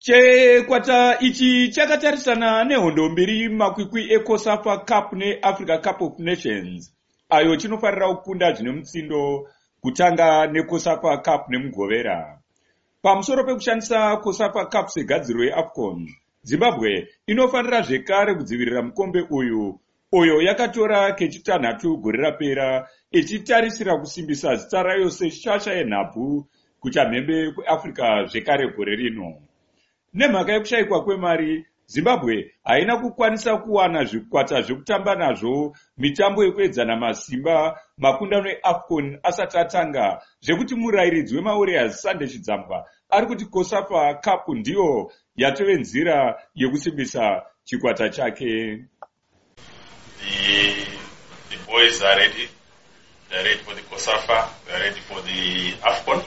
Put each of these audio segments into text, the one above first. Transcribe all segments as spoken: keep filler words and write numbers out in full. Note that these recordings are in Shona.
Chikwata ichi chakatarisana nehondo mbiri makwikwi eCOSAFA Cup neAfrica Cup of Nations, ayo chinofarira kukunda zvine mutsindo kutanga neCOSAFA Cup nemugovera. Pamusoro pekushandisa COSAFA Cup segadziro yeAFCON, Zimbabwe inofanira zvekare kudzivirira mukombe uyu, uyo yakatora kechitanhatu gore rapera, ichitarisira kusimbisa zita rayo seshasha yenhabvu kuchamhembe kweAfrica zvekare gore rino. Nemhaka yekushayikwa kwemari, Zimbabwe haina kukwanisa kuwana zvikwata zvekutamba nazvo mitambo yekuedzana masimba makundano eAFCON asati atanga, zvekuti murayiridzi weMawarriors Sunday Chidzambwa ari kuti COSAFA Cup ndiyo yatove nzira yekusimbisa chikwata chake. The, the boys are ready. They are ready for the COSAFA. They are ready for the AFCON.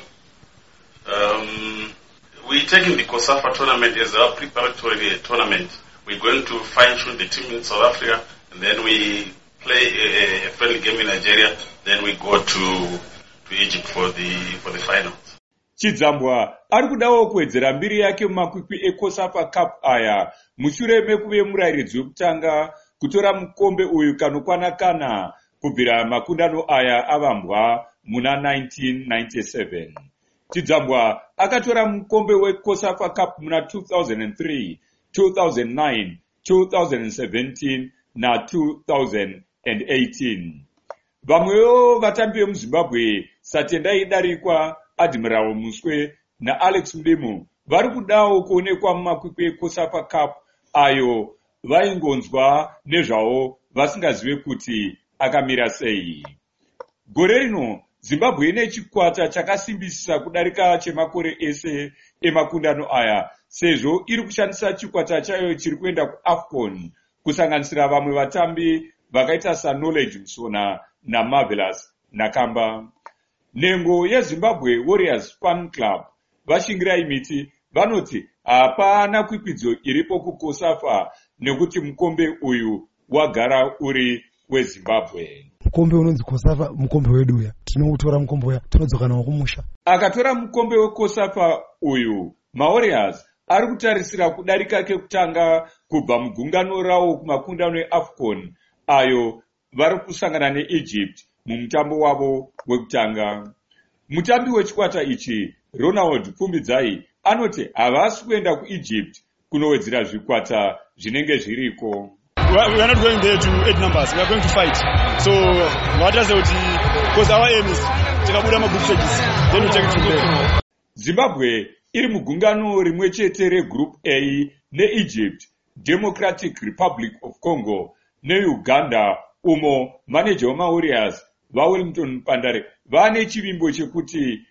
Um, We're taking the COSAFA tournament as our preparatory tournament. We're going to fine-tune the team in South Africa, and then we play a, a friendly game in Nigeria. Then we go to to Egypt for the for the finals. Chidzambwa ari kudawo kuwedzera mbiri yake mumakwikwi eCOSAFA Cup aya mushure mekuve murayiridzi wekutanga kutora mukombe uyu kanokwana kana kubvira makundano aya avambwa muna nineteen ninety-seven. Chidzambwa akatora mukombe weCOSAFA Cup muna two thousand three, two thousand nine, two thousand seventeen na two thousand eighteen. Vamwewo vatambi vemuZimbabwe Satendai Darikwa, Admiral Muswe na Alex Mdemu vari kudawo kuonekwa mumakwikwi eCOSAFA Cup ayo vaingonzwa nezvawo vasingazive kuti akamira sei. Gore rino Zimbabwe ine chikwata chakasimbisisa kudarika chemakore ese emakundano aya, sezvo iri kushandisa chikwata chayo chiri kuenda kuAFCON kusanganisira vamwe vatambi vakaita saKnowledge Musona naMarvelous Nakamba. Nhengo yeZimbabwe Warriors Fan Club vashingirai miti vanoti hapana kwikwidzo iripo kuCOSAFA nekuti mukombe uyu wagara uri weZimbabwe. Mukombe unonzi COSAFA mukombe wedu uya, tinoutora mukombe uya tinodzoka nawo kumusha. Akatora mukombe weCOSAFA uyu, Mawarriors ari kutarisira kudarika kekutanga kubva mugungano rawo kumakundano eAFCON ayo vari kusangana neEgypt mumutambo wavo wekutanga. Mutambi wechikwata ichi Ronald Pfumbidzai anoti havasi kuenda kuEgypt kunowedzera zvikwata zvinenge zviriko. We are not going there to eight numbers. We are going to fight. So what does it? Because our aim is tikabuda magroup stages, then we take it from there. Zimbabwe iri mugungano rimwe chete regroup A neEgypt, Democratic Republic of Congo neUganda, umo manager weMawarriors vaWellington Mpandare vane chivimbo chekuti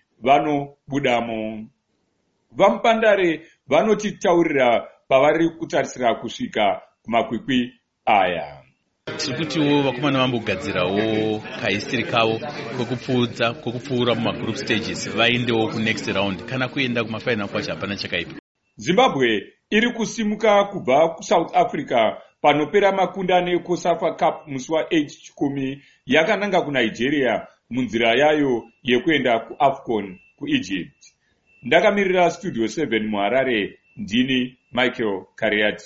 vanobudamo. VaMupandare vanotitaurira pavari kutarisira kusvika kumakwikwi aya. Tikutiwo vakomana vambogadzirawo kahistori kavo kwekupfuudza kwekupfuura mumagroup stages vaendewo kunext round kana kuenda kumafainal kwacho hapana chakaipa. Zimbabwe iri kusimuka kubva kuSouth Africa panopera makundano eCOSAFA Cup musi wa8 chikumi yakananga kuNigeria munzira yayo yekuenda kuAFCON kuEgypt. Ndakamirira Studio seven muHarare, ndini Michael Kariati.